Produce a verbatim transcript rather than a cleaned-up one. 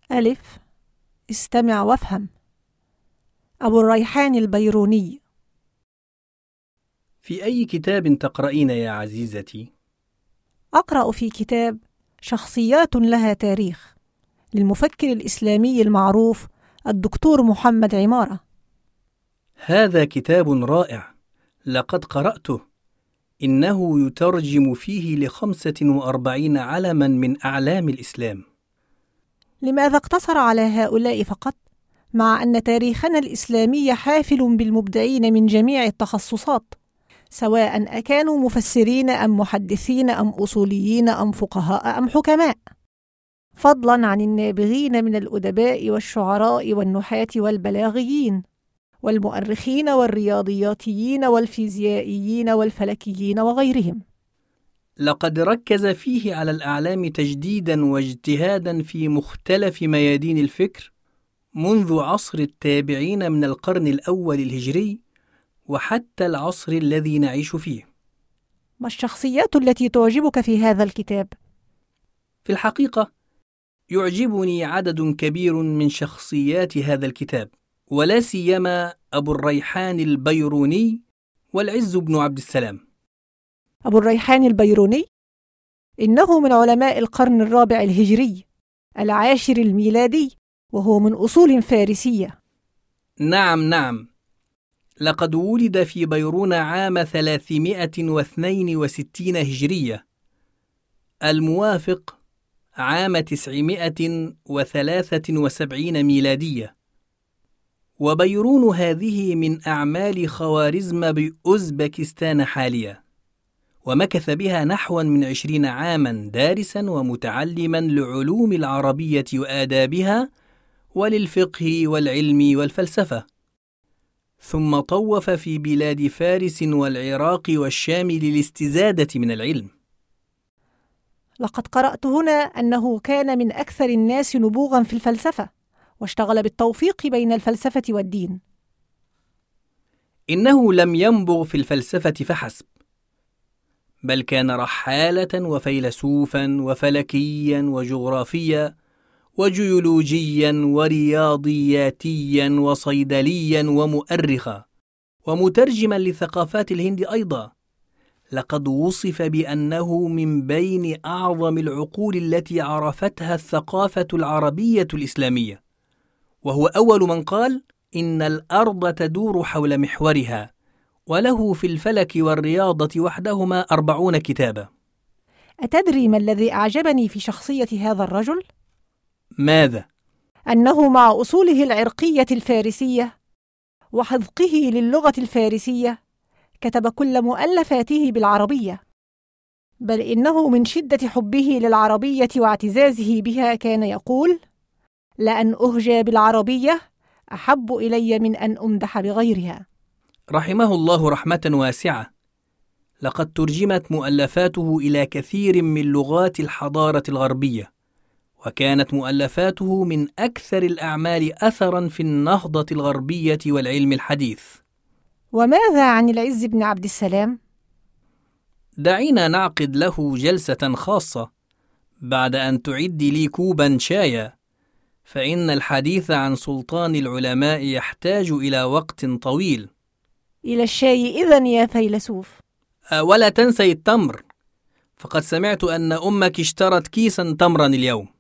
ألف. استمع وافهم. أبو الريحان البيروني. في أي كتاب تقرأين يا عزيزتي؟ أقرأ في كتاب شخصيات لها تاريخ للمفكر الإسلامي المعروف الدكتور محمد عمارة. هذا كتاب رائع، لقد قرأته. إنه يترجم فيه لخمسة وأربعين علما من أعلام الإسلام. لماذا اقتصر على هؤلاء فقط، مع أن تاريخنا الإسلامي حافل بالمبدعين من جميع التخصصات، سواء أكانوا مفسرين أم محدثين أم أصوليين أم فقهاء أم حكماء، فضلا عن النابغين من الأدباء والشعراء والنحاة والبلاغيين والمؤرخين والرياضياتيين والفيزيائيين والفلكيين وغيرهم. لقد ركز فيه على الأعلام تجديدا واجتهادا في مختلف ميادين الفكر منذ عصر التابعين من القرن الأول الهجري وحتى العصر الذي نعيش فيه. ما الشخصيات التي تعجبك في هذا الكتاب؟ في الحقيقة يعجبني عدد كبير من شخصيات هذا الكتاب، ولا سيما أبو الريحان البيروني والعز بن عبد السلام. أبو الريحان البيروني إنه من علماء القرن الرابع الهجري العاشر الميلادي، وهو من أصول فارسية. نعم نعم، لقد ولد في بيرون عام ثلاثمائة واثنين وستين هجرية، الموافق عام تسعمائة وثلاثة وسبعين ميلادية. وبيرون هذه من أعمال خوارزم بأوزبكستان حاليا، ومكث بها نحو من عشرين عاما دارسا ومتعلما لعلوم العربية وآدابها وللفقه والعلم والفلسفة، ثم طوف في بلاد فارس والعراق والشام للاستزادة من العلم. لقد قرأت هنا أنه كان من أكثر الناس نبوغا في الفلسفة، واشتغل بالتوفيق بين الفلسفة والدين. إنه لم ينبغ في الفلسفة فحسب، بل كان رحالة وفيلسوفا وفلكيا وجغرافيا وجيولوجيا ورياضياتيا وصيدليا ومؤرخا ومترجما لثقافات الهند أيضا. لقد وصف بأنه من بين أعظم العقول التي عرفتها الثقافة العربية الإسلامية، وهو أول من قال إن الأرض تدور حول محورها، وله في الفلك والرياضة وحدهما أربعون كتابا. أتدري ما الذي أعجبني في شخصية هذا الرجل؟ ماذا؟ أنه مع أصوله العرقية الفارسية وحذقه للغة الفارسية كتب كل مؤلفاته بالعربية، بل إنه من شدة حبه للعربية واعتزازه بها كان يقول: لأن أهجى بالعربية أحب إلي من أن أمدح بغيرها. رحمه الله رحمة واسعة. لقد ترجمت مؤلفاته إلى كثير من لغات الحضارة الغربية، وكانت مؤلفاته من أكثر الأعمال أثرا في النهضة الغربية والعلم الحديث. وماذا عن العز بن عبد السلام؟ دعينا نعقد له جلسة خاصة بعد أن تعد لي كوبا شايا، فإن الحديث عن سلطان العلماء يحتاج إلى وقت طويل. إلى الشاي إذن يا فيلسوف. ولا تنسي التمر، فقد سمعت أن أمك اشترت كيسا تمرا اليوم.